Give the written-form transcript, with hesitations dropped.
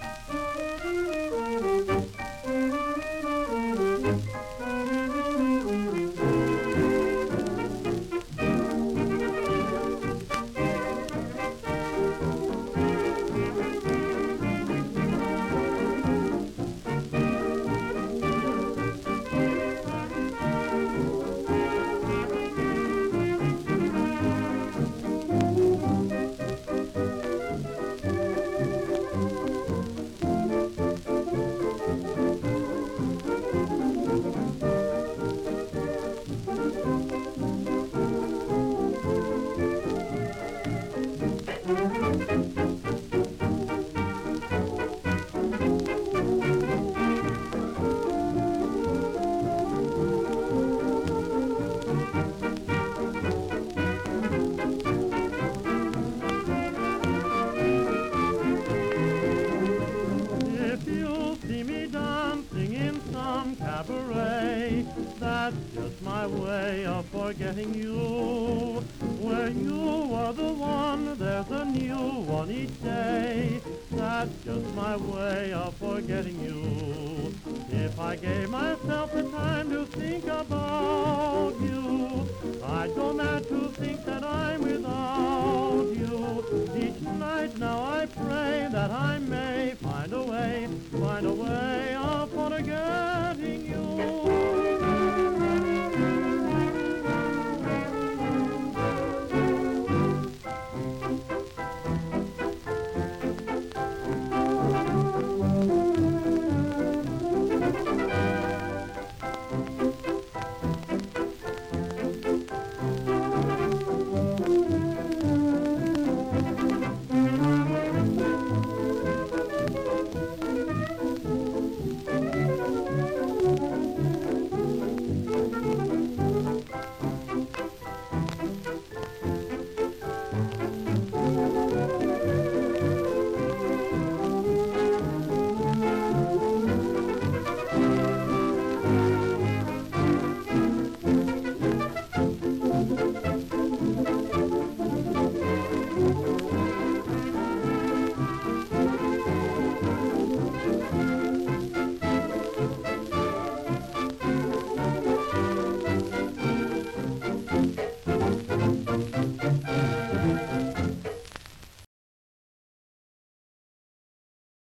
If you see me dancing in some cabaret, that's just my way of forgetting you. Where you are the one, there's a new one each day. That's just my way of forgetting you. If I gave myself the time to think about you, I'd go mad to think that I'm without you. Each night now I pray that I may find a way